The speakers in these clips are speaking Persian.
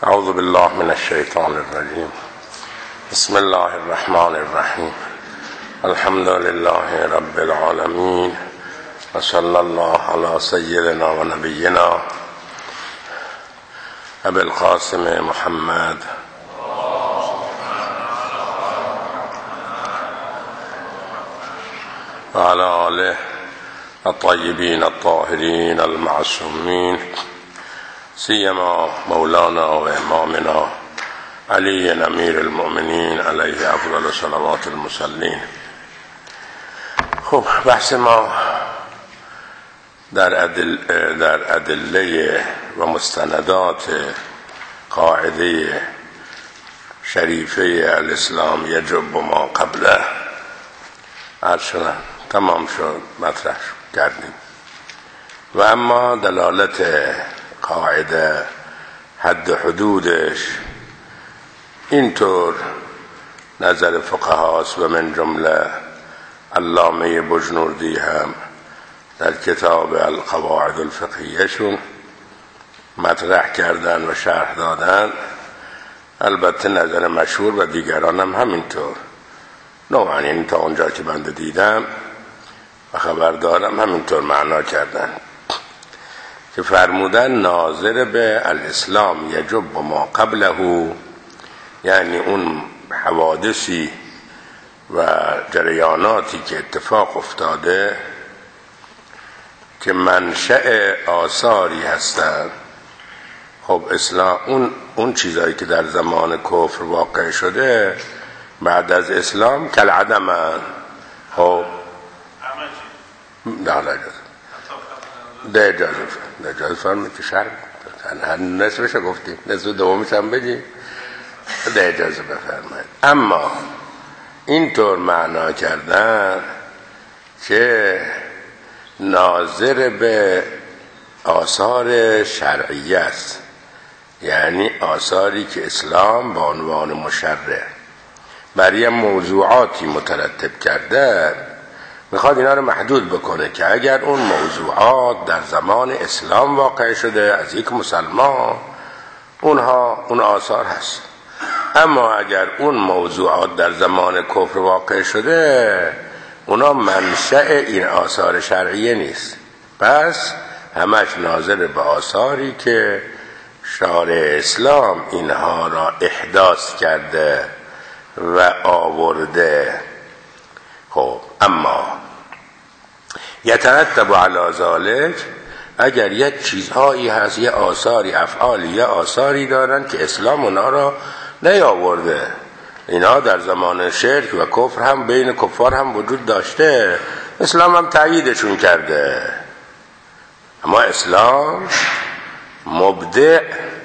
اعوذ بالله من الشیطان الرجیم. بسم الله الرحمن الرحیم. الحمد لله رب العالمین و صلی الله علی سیدنا و نبینا ابی القاسم محمد و علی آله الطیبین الطاهرین المعصومین، سیما مولانا و امامنا علی امیر المؤمنین علیه افضل صلوات المصلین. خب بحث ما در ادله و مستندات قاعده شریفه الاسلام یجب ما قبله تمام شد، مطرح کردیم. و اما دلالت قاعده، حد حدودش، اینطور نظر فقهاست و من جمله علامه بجنوردی هم در کتاب القواعد الفقهیه شون مطرح کردن و شرح دادن. البته نظر مشهور و دیگران هم همینطور، نوعا این تا اونجا که بنده دیدم و خبر دارم همینطور معنا کردن که فرمودن ناظر به الاسلام یجب ما قبله، یعنی اون حوادثی و جریاناتی که اتفاق افتاده که منشأ آثاری هستند. خب اسلام اون چیزایی که در زمان کفر واقع شده بعد از اسلام کالعدم. خب ده اجازه فرمید که شرم نصفش گفتیم، نصف دومیش هم بگیم، ده اجازه بفرمایید. اما اینطور معنا کردن که ناظر به آثار شرعیه است، یعنی آثاری که اسلام با عنوان مشرع برای موضوعاتی مترتب کرده، میخواد اینا رو محدود بکنه که اگر اون موضوعات در زمان اسلام واقع شده از یک مسلمان، اون آثار هست. اما اگر اون موضوعات در زمان کفر واقع شده، اونا منشأ این آثار شرعیه نیست. پس همش ناظر به آثاری که شارع اسلام اینها را احداث کرده و آورده. خب اما یترتب علی ذلک، اگر یک چیزهایی هست، یه آثاری، افعالی، یه آثاری دارن که اسلام اونا را نیاورده، اینا در زمان شرک و کفر هم بین کفار هم وجود داشته، اسلام هم تأییدشون کرده، اما اسلام مبدع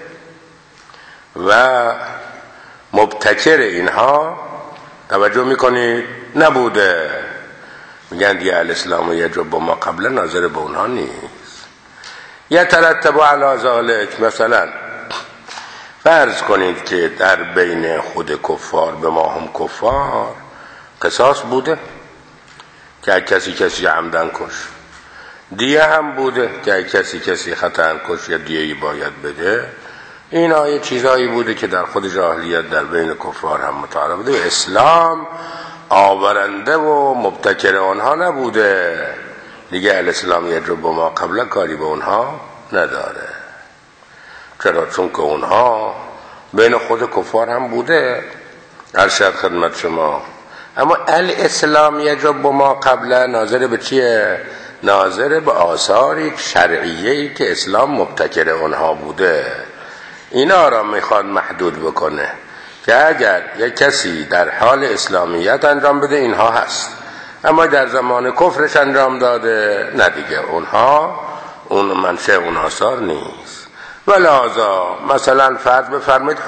و مبتکر اینها، توجه میکنید، نبوده. میگن دیگه الاسلام یجب ما قبل، ناظر به اونها نیست. یترتب علی ذلک، مثلا فرض کنید که در بین خود کفار به ما هم کفار قصاص بوده که کسی عمدن کش، دیه هم بوده که کسی خطأ کش یا دیهی باید بده. اینا یه چیزایی بوده که در خود جاهلیت در بین کفار هم متعارف بوده و اسلام آورنده و مبتکر اونها نبوده. دیگه الاسلام یجب ما قبل کاری به اونها نداره. چرا؟ چون که اونها بین خود کفار هم بوده، ارشد خدمت شما. اما الاسلام یجب ما قبل ناظر به چیه؟ ناظر به آثاری شرعیه‌ای که اسلام مبتکر اونها بوده. اینا را میخواد محدود بکنه که اگر یک کسی در حال اسلامیت انجام بده اینها هست، اما در زمان کفرش انجام داده نه دیگه، اونها اون منشأ اون آثار نیست. ولذا مثلا فرض بفرمایید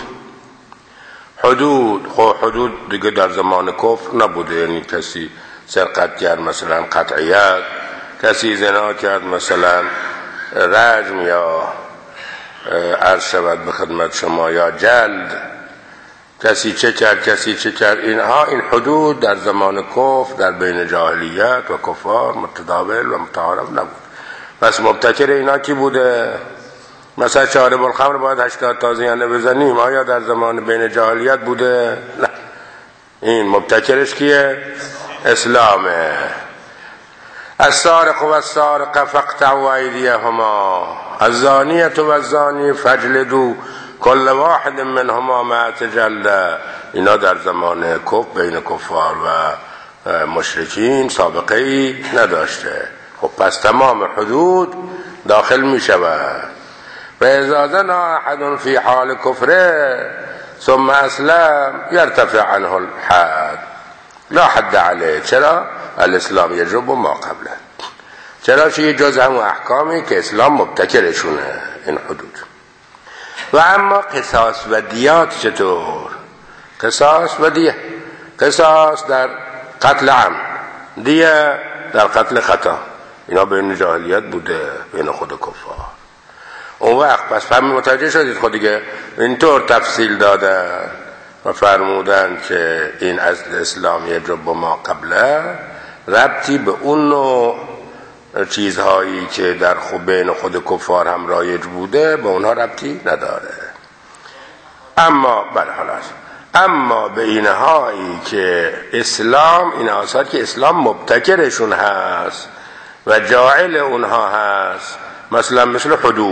حدود دیگه در زمان کفر نبوده، یعنی کسی سرقت کرد مثلا قطعیت، کسی زنا کرد مثلا رجم، یا عرض شود به خدمت شما یا جلد، کسی چه کرد، اینها این حدود در زمان کفر در بین جاهلیت و کفار متداول و متعارف نبود. پس مبتکر اینا کی بوده؟ مثلا شارب الخمر باید 80 تازیانه بزنیم، آیا در زمان بین جاهلیت بوده؟ نه. این مبتکرش کیه؟ اسلامه. السارق والسارقة فاقطعوا أيديهما الزانية والزاني فاجلدوا كل واحد منهما 100 جلدة. اینا در زمان کفر بین کفار و مشرکین سابقه ای نداشته. خب پس تمام حدود داخل می شود. و اذا زنا احد فی حال کفره ثم اسلم یرتفع عنه الحد لا حد علیه. چرا؟ الاسلام یجب ما قبله. چرا؟ چه جز همون احکامی که اسلام مبتکرشونه این حدود. و اما قصاص و دیات چطور؟ قصاص و دیه. قصاص در قتل عمد، دیه در قتل خطا. اینا بین جاهلیت بوده، بین خود کفار. اون وقت پس فهمی متوجه شدید خود دیگه اینطور تفصیل دادن و فرمودن که این از اسلام یجب ما قبله ربطی به اون نوع چیزهایی که در بین خود کفار هم رایج بوده به اونها ربطی نداره. اما بله خلاص، اما به اینهایی که اسلام، این آثار که اسلام مبتکرشون هست و جاعل اونها هست، مثلا مثل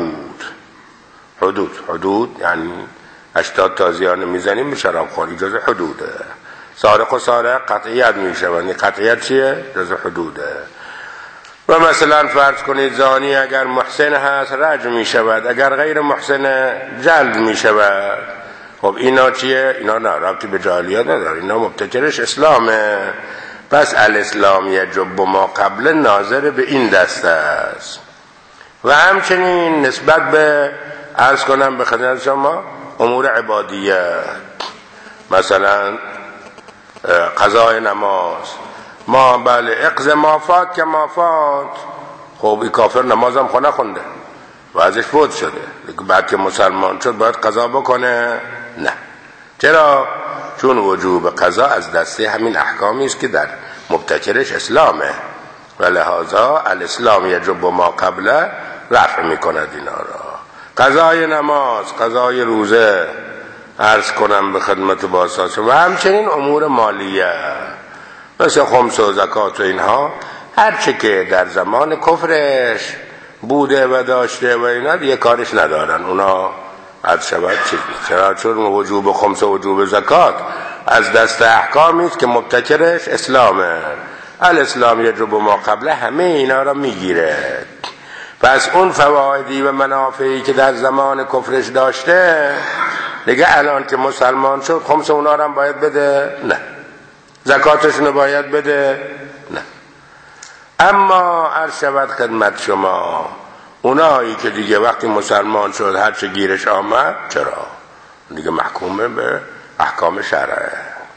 حدود یعنی 80 تازیانه میزنیم به شراب خوری، جز حدوده. سارق و سارق قطعیت میشه، یعنی قطعیت چیه؟ جز حدوده. و مثلا فرض کنید زانی اگر محسن هست رجم میشود، اگر غیر محسن جلد میشود. خب اینا چیه؟ اینا نه ربطی به جاهلیت نداره، اینا مبتکرش اسلامه. پس الاسلام یجب ما قبل ناظر به این دسته است. و همچنین نسبت به عرض کنم به خدمت شما امور عبادیه، مثلا قضای نماز، ما بله اقض مافات که مافات. خب این کافر نمازم خونه خونده و ازش فوت شده، بعد که مسلمان شد باید قضا بکنه؟ نه. چرا؟ چون وجوب قضا از دسته همین احکامی است که در مبتکرش اسلامه و لحاظا الاسلام یجب ما قبله رفع میکند اینا را. قضای نماز، قضای روزه، عرض کنم به خدمت باساس، و همچنین امور مالیه مثل خمس و زکات و اینها، هرچه که در زمان کفرش بوده و داشته و اینا دیگه کارش ندارن اونا. عرض شود چرا؟ چون وجوب خمس و وجوب زکات از دست احکامی است که مبتکرش اسلامه. الاسلام یجب ما قبله همه اینا را میگیره. پس اون فوایدی و منافعی که در زمان کفرش داشته دیگه الان که مسلمان شد خمس اونا را هم باید بده؟ نه. زکاتشون باید بده؟ نه. اما عرض شود خدمت شما اونایی که دیگه وقتی مسلمان شد هر چه گیرش آمد، چرا؟ دیگه محکومه به احکام شرعه.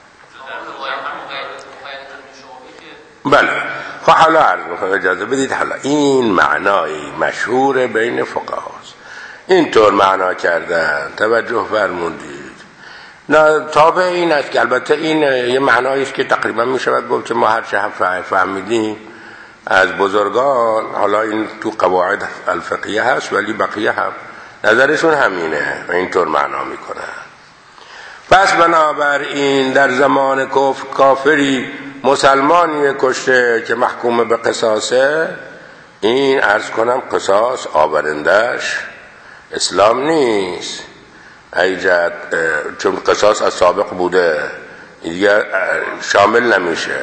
بله. خب حالا عرض میکنم، اجازه بدید حالا این معنای مشهور بین فقهاست، اینطور معنا کردن، توجه فرمودید. نه تابع این است که البته این یه معنایی است که تقریبا میشود گفت که ما هر چه فهمیدیم از بزرگان، حالا این تو قواعد الفقهیه هست ولی بقیه هم نظرشون همینه و اینطور معنا میکنه. پس بنابراین در زمان کفر کافری مسلمانی کشته که محکوم به قصاصه، این عرض کنم قصاص آورندش اسلام نیست، ایجاد چون قصاص از سابق بوده دیگه شامل نمیشه.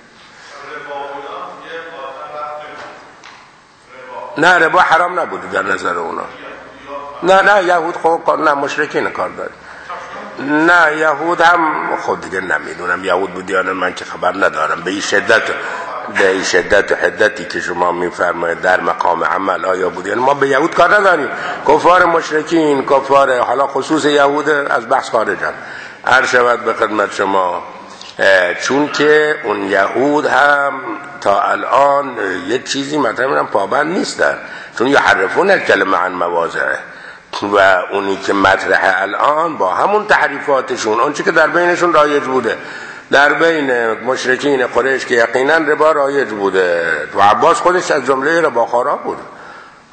نه ربا حرام نبوده در نظر اونا. نه یهود خب نه مشرکین کار داره. نه یهود هم خود دیگه نمیدونم یهود بود یا نه، من که خبر ندارم به این شدت و حدتی که شما میفرمایید در مقام عمل آیا بود، یعنی ما به یهود کار نداریم. کفار مشرکین، کفار حالا خصوص یهود از بحث خارجن. عرض شود به خدمت شما چون که اون یهود هم تا الان یه چیزی مثلا پابند نیستن، چون یحرفون الکلمه عن مواضعه، و اونی که مطرحه الان با همون تحریفاتشون اون چی که در بینشون رایج بوده، در بین مشرکین قریش که یقینا ربا رایج بوده و عباس خودش از جمله رباخوارا بود.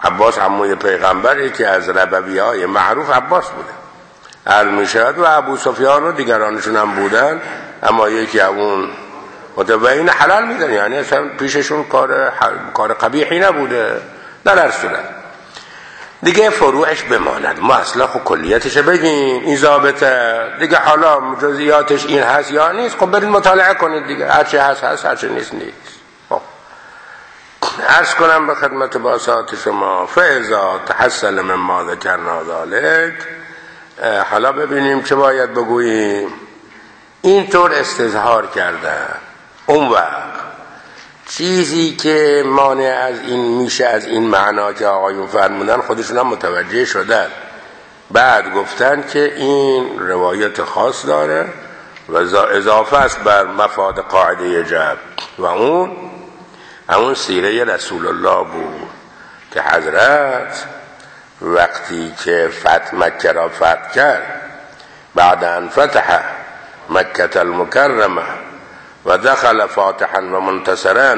عباس عموی پیغمبر که از ربوی‌های معروف عباس بوده. عرض می‌شود و ابو سفیان و دیگرانشون هم بودن، اما یکی اون متبعین حلال میدن، یعنی اصلا پیششون کار قبیحی نبوده. در هر صورت دیگه فروعش بماند، ما اصلا خب کلیتش بگیم، این ضابطه دیگه، حالا جزئیاتش این هست یا نیست خب برید مطالعه کنید دیگه، هرچی هست هست، هرچی نیست نیست. خب عرض کنم به خدمت باسات شما فاذا تحصل مما ذکرنا ذلک، حالا ببینیم چه باید بگوییم. اینطور استظهار کردن اون وقت چیزی که مانع از این میشه، از این معنا که آقایون فرمودن خودشون هم متوجه شدن، بعد گفتن که این روایت خاص داره و اضافه است بر مفاد قاعده جبر، و اون سیره رسول الله بود که حضرت وقتی که مکه را فتح کرد، بعد ان فتح مکه المکرمه و دخل فاتحا و منتصرا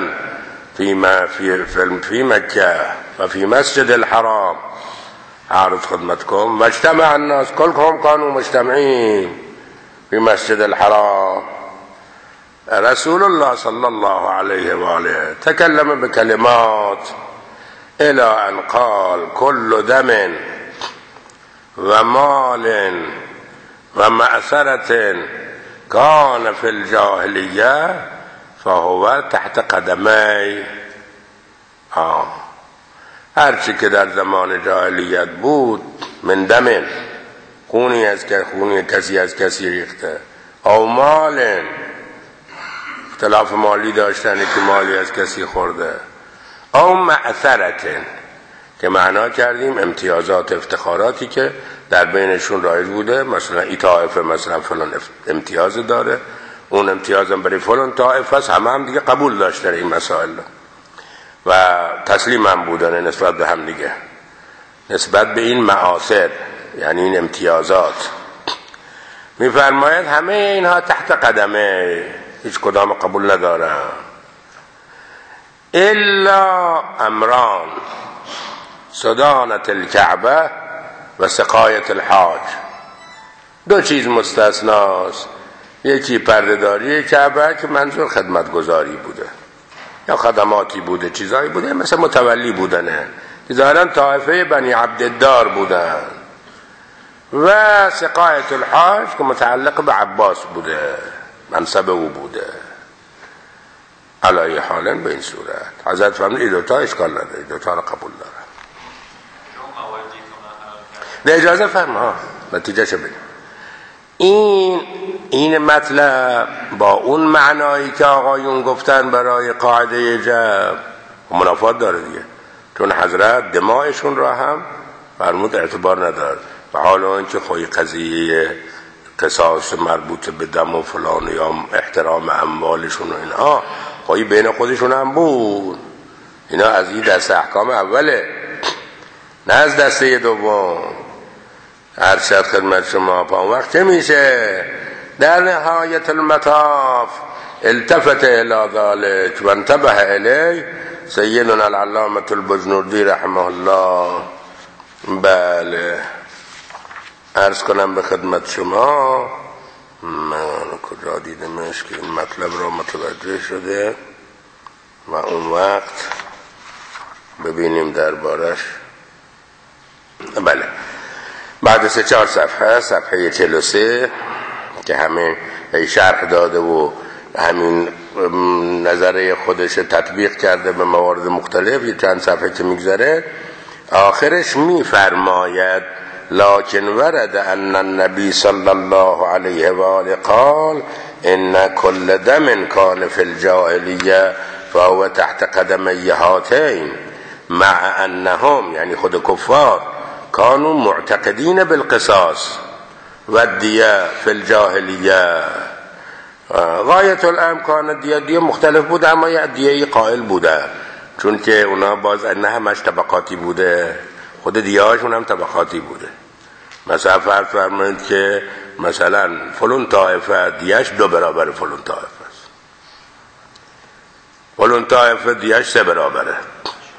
في مکه و فی مسجد الحرام، عرض خدمتكم و اجتمع الناس كلهم كانوا مجتمعين في مسجد الحرام. رسول الله صلى الله عليه وآله تكلم بكلمات إلى أن قال كل دم ومال ومأثرة كان في الجاهلية فهو تحت قدمي. هرچی که در زمان جاهلیت بود، من دم، خونی کسی از کسی ریخته، او مال، اختلاف مالی داشتن که مالی از کسی خورده، او معثرت که معنا کردیم امتیازات افتخاراتی که در بینشون رایج بوده، مثلا این طائفه مثلا فلان امتیاز داره، اون امتیازم برای فلان طائفه است، هم دیگه قبول داشتن این مسائل و تسلیم هم بودن نسبت به هم دیگه، نسبت به این معاصر، یعنی این امتیازات. میفرماید همه اینها تحت قدمه، هیچ کدام قبول ندارم، الا امران، صدانت الکعبه و سقایت الحاج. دو چیز مستثناست، یکی پردهداری کعبه که منظور خدمتگزاری بوده یا خدماتی بوده، چیزایی بوده مثل متولی بودنه که ظاهرا طائفه بنی عبدالدار بودن، و سقایت الحاج که متعلق به عباس بوده، منصب او بوده. علای حالا به این صورت حضرت فرمود این دوتا اشکال نداره، این دوتا را قبول داره. ده اجازه فرما نتیجه شو بگیم. این مطلب با اون معنایی که آقایون گفتن برای قاعده جبر منافات داره دیگه، چون حضرت دمایشون را هم فرمود اعتبار نداره، و حالا اینکه خوی قضیه قصاص مربوط به دم و فلان یا احترام اموالشون و اینا خوی بین خودشون هم بود، اینا از این دست احکام اوله نه از دسته دوم. ارشد خدمت شما پا وقت چه میشه؟ در نهایت المطاف التفت الى ذلك و انتبه الی سیدنا العلامة البجنوردی رحمه الله. بله عرض کنم به خدمت شما، من کجا دیدمش که این مطلب را متوجه شده و اون وقت ببینیم دربارش. بله بعد 3-4 صفحه 43 که همین شرح داده و همین نظره خودش تطبیق کرده به موارد مختلف، یه چند صفحه که میگذره آخرش میفرماید لكن ورد ان النبي صلى الله عليه وآله قال ان كل دم كان في الجاهلية فهو تحت قدمي هاتين مع انهم یعنی خود کفار كانوا معتقدين بالقصاص والدية في الجاهلية. غایت الامکان دیه مختلف بوده، اما یه دیه قائل بوده، چون که اونا باز نه همش طبقاتی بوده، خود دیهاشون هم طبقاتی بوده. مثلا فرض فرمایید که مثلا فلان طائفه دیهش 2 برابر فلان طائفه است، فلان طائفه دیهش 3 برابره،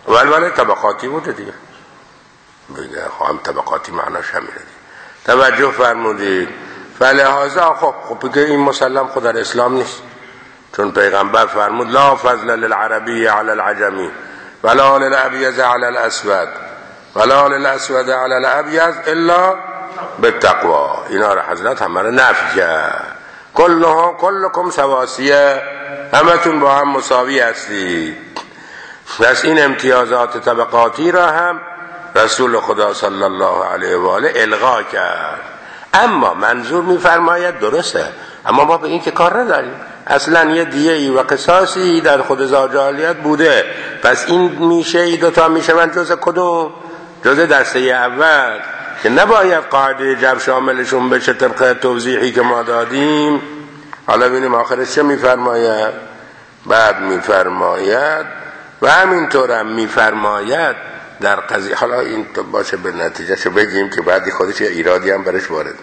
ولی طبقاتی بوده دیگه. بگه هم طبقاتی معناش همینه دیگه. توجه فرمودید. فلهذا خب بگه این مسلم خود در اسلام نیست، چون پیغمبر فرمود لا فضل للعربی علی العجمی ولا للابیض علی الاسود ولا للاسود علی الابیض الا بالتقوی. اینا را حضرت همه را نفی کرد. کلکم سواسیه، همتون با هم مساوی هستید. پس این امتیازات طبقاتی را هم رسول خدا صلی الله علیه و آله الغا کرد. اما منظور میفرماید درسته، اما ما به این که کار نداریم. اصلا یه دیه‌ای و قصاصی در خود زاجالیت بوده، پس این میشه، این دوتا میشه من جز کدوم؟ جز دسته اول که نباید قاعده جبر شاملشون بشه طبق توضیحی که ما دادیم. حالا ببینیم آخرش چه میفرماید. بعد میفرماید و همینطور هم میفرماید در قضیه، حالا این باشه به نتیجهش بگیم که بعدی خودش ایرادی هم برش وارد.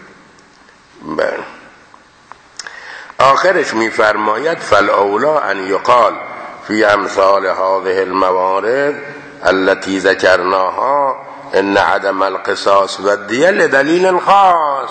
آخرش میفرماید فالاولا ان یقال فی امثال هذه الموارد التي ذکرناها ان عدم القصاص و الدیه لدلیل خاص.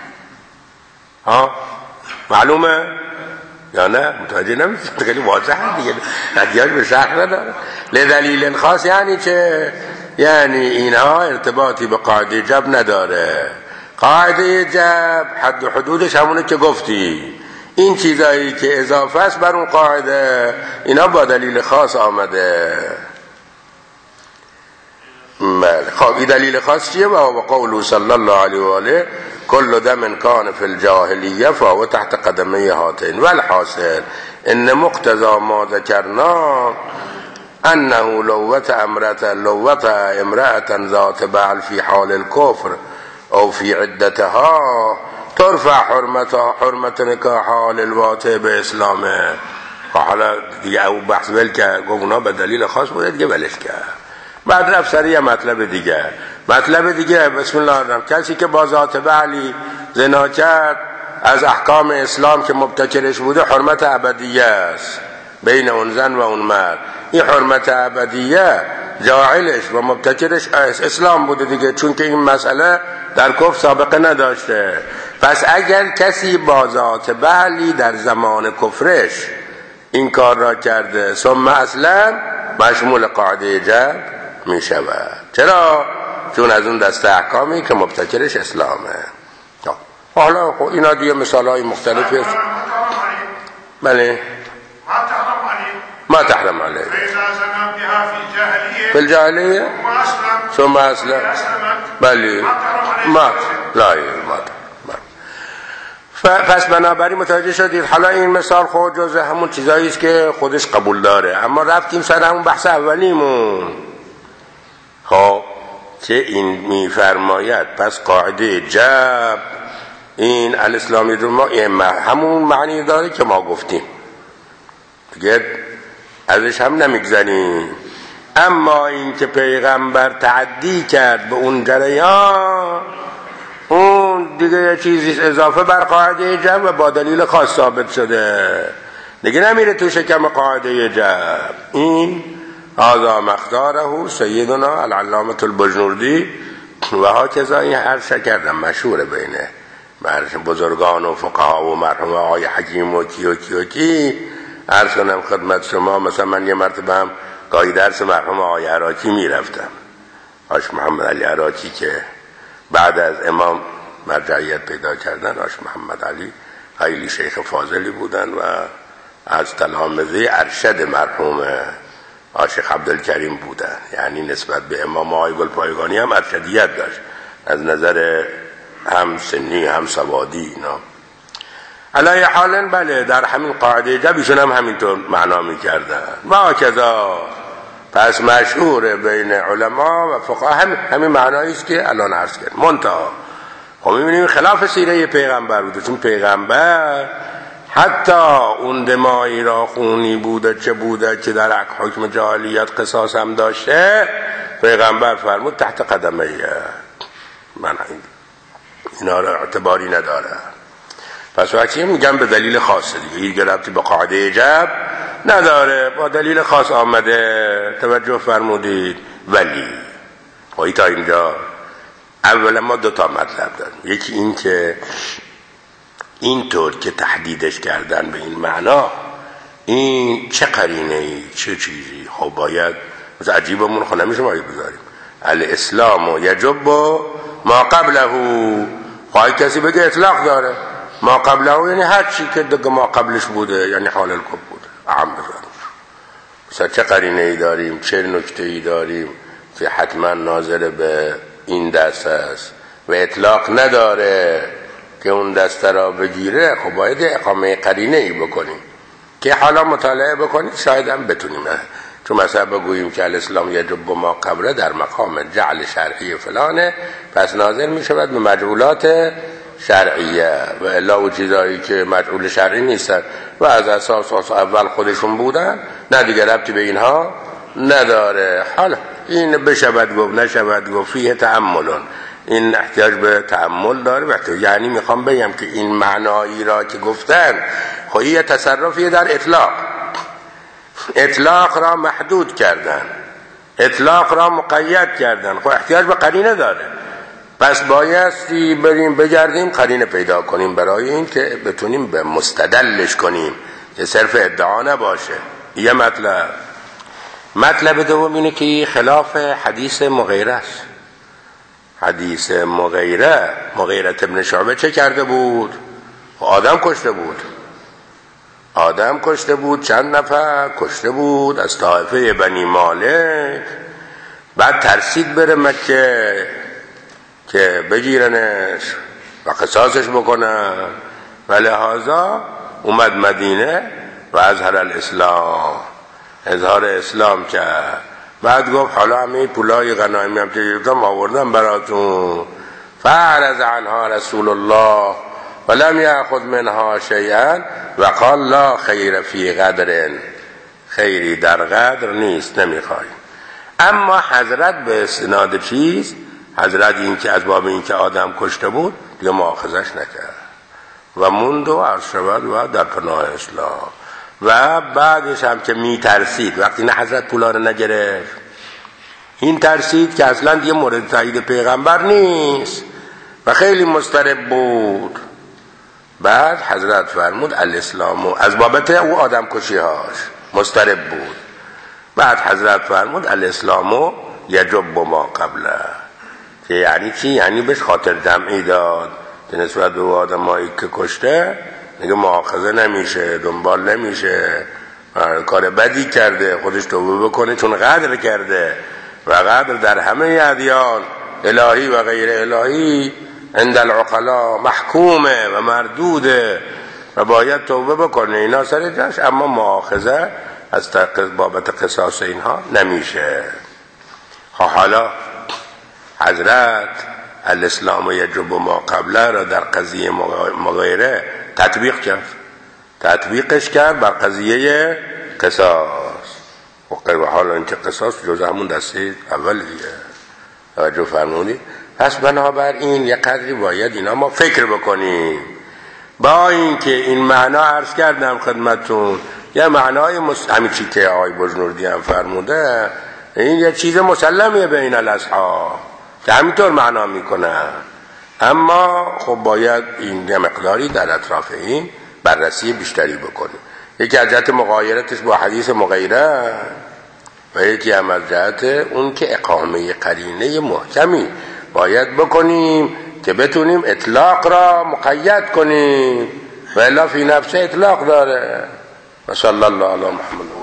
معلومه یا نه؟ متوجه نمیشید؟ خیلی واضحه دیگه، احتیاج به شرح نداره. لدلیل خاص یعنی چه؟ یعنی اینها ارتباطی به قاعده جبر نداره. قاعده جبر حد و حدودش همونه که گفتی. این چیزایی که اضافه است بر اون قاعده اینا با دلیل خاص آمده. خب این دلیل خاص چیه؟ و قوله صلی الله علیه و آله کل دم کان فی الجاهلیه فهو تحت قدمی هاتین والحاصل ان مقتضا ما ذکرنا انه لوت امرأة ذات بعل في حال الكفر او في عدتها ترفع حرمت نکاحها للواطع به اسلامه. حالا دیگه او بحث ول که گفت به دلیل خاص بوده دیگه ولش کرد. بعد رفت سریع مطلب دیگه بسم الله الرحمن. کسی که با ذات بعلی زنا کرد از احکام اسلام که مبتکرش بوده حرمت ابدیه است بین اون زن و اون مرد. این حرمت ابدیه جاعلش و مبتکرش اسلام بوده دیگه، چون که این مسئله در کفر سابقه نداشته. پس اگر کسی با ذات بعلی در زمان کفرش این کار را کرده ثم اصلا مشمول قاعده جبر می شود. چرا؟ چون از اون دسته احکامی که مبتکرش اسلامه. حالا اینا دیگه مثال های مختلفی است. بله ما تحرم علیه فی الجاهلیه ثم اسلم بله ما لا پس بنابراین متوجه شدید. حالا این مثال خود جز همون چیزایی است که خودش قبول داره، اما رفتیم سر همون بحث اولیمون. خب چه این میفرماید پس قاعده جبر این الاسلامی رو ما همون معنی داره که ما گفتیم دیگه، ازش هم نمیگذنیم. اما این که پیغمبر تعدی کرد به اون جریان، اون دیگه یه چیزی اضافه بر قاعده جبر و با دلیل خاص ثابت شده دیگه، نمیره تو شکم قاعده جبر. این هذا مقداره سیدنا العلامة البجنوردی و هاکذا. این عرض کردم مشهوره بینه بزرگان و فقها و مرحوم آقای حکیم و کی عرض کنم خدمت شما. مثلا من یه مرتبه هم گاهی درس مرحوم آقای عراقی میرفتم، آش محمد علی عراقی که بعد از امام مرجعیت پیدا کردن. آش محمد علی خیلی شیخ فاضلی بودن و از تلامذه ارشد مرحوم شیخ عبدالکریم بودن، یعنی نسبت به امام آقای گلپایگانی هم ارشدیت داشت از نظر هم سنی هم سوادی اینا. علی حالا بله در همین قاعده جبیشون هم همینطور معنا میکردن و کذا. پس مشهور بین علما و فقها همین معنایی است که الان عرض کردم. منتها خب میبینیم خلاف سیره پیغمبر بوده، چون پیغمبر حتی اون دمایی را خونی بوده چه بوده که در حکم جاهلیت قصاص هم داشته، پیغمبر فرمود تحت قدمیه من اینا را اعتباری نداره. پس وقتی میگم به دلیل خاصه دیگه، این گرفتی به قاعده جبر نداره، با دلیل خاص آمده. توجه فرمودید. ولی خواهی تا اینجا اولا ما دو تا مطلب داریم. یکی این که اینطور که تحدیدش کردن به این معنا، این چه قرینه‌ای، چه چیزی؟ خب باید مثلا عجیبمون خب نمیشه باید بذاریم الاسلام یجب ما قبله. خواهی کسی بگه اطلاق داره ما قبله، یعنی هر چی که دیگه ما قبلش بوده، یعنی حال الکب بوده. عام بذاریم. مثلا چه قرینه‌ای داریم، چه نکته‌ای داریم که حتما ناظر به این دست است و اطلاق نداره که اون دست را بگیره؟ خب باید اقامه قرینه‌ای بکنیم که حالا مطالعه بکنید شاید هم بتونیم. چون مثلا بگوییم که الاسلام یجب ما قبله در مقام جعل شرعی فلانه، پس ناظر می شود به مجعولات شرعیه و الا و چیزایی که مجعول شرعی نیستن و از اساس اول خودشون بودن نه دیگه ربطی به اینها نداره. حالا این بشود گفت نشود گفت، فیه تأملون، این احتیاج به تأمل داره. یعنی میخوام بگم که این معنایی را که گفتن خب یه تصرفی در اطلاق را محدود کردن، اطلاق را مقید کردن، خب احتیاج به قرینه داره. پس بایستی بریم بگردیم قرینه پیدا کنیم برای این که بتونیم به مستدلش کنیم که صرف ادعا نباشه. یه مطلب دوم اینه که خلاف حدیث مغیره است. حدیث مغیره ابن شعبه چه کرده بود؟ آدم کشته بود، چند نفر کشته بود از طائفه بنی مالک. بعد ترسید بره مکه که بگیرنش و قصاصش بکنن و لحاظا اومد مدینه و اظهار اسلام کرد. بعد گفت حالا همه پولای غنایمی هم که گرفتم آوردم براتون. فعرض عنها رسول الله ولم یأخذ منها شیئا و قال لا خیر فی قدر، خیری در قدر نیست، نمیخوایم. اما حضرت به استناد چیز، حضرت این که از باب این که آدم کشته بود دیگه مؤاخذش نکرد و موند و عرض شود و در پناه اسلام. و بعدش هم که میترسید وقتی نه حضرت پولا رو نگرفت، این ترسید که اصلا دیگه مورد تایید پیغمبر نیست و خیلی مضطرب بود. بعد حضرت فرمود الاسلام، از بابت او آدم کشی هاش مضطرب بود. بعد حضرت فرمود الاسلام یجب ما قبله، که یعنی چی؟ یعنی بهش خاطر جمعی داد که نسبت به آدمایی که کشته دیگه مؤاخذه نمیشه، دنبال نمیشه، کار بدی کرده خودش توبه بکنه چون قدر کرده و قدر در همه ادیان الهی و غیر الهی عند العقلا محکومه و مردوده و باید توبه بکنه، اینا سر جاش. اما مؤاخذه از بابت قصاص اینها نمیشه. حالا حضرت الاسلام یجب ما قبله را در قضیه مغیره تطبیقش کرد بر قضیه قصاص. و حالا این که قصاص جز همون دسته اولیه. توجه فرمودید؟ پس بنابراین یک قدری باید اینا ما فکر بکنیم. با اینکه این معنا عرض کردم خدمتون، یه معنای همین چی که آقای بجنوردی هم فرموده، این یه چیز مسلمیه بین الاصحاب که همینطور معنا میکنن. اما خب باید این مقداری در اطراف این بررسی بیشتری بکنیم. یکی از جهت مغایرتش با حدیث مغیره و یکی هم از جهت اون که اقامه قرینه محکمی باید بکنیم که بتونیم اطلاق را مقید کنیم و الا فی نفسه اطلاق داره. و صلی الله علی محمد.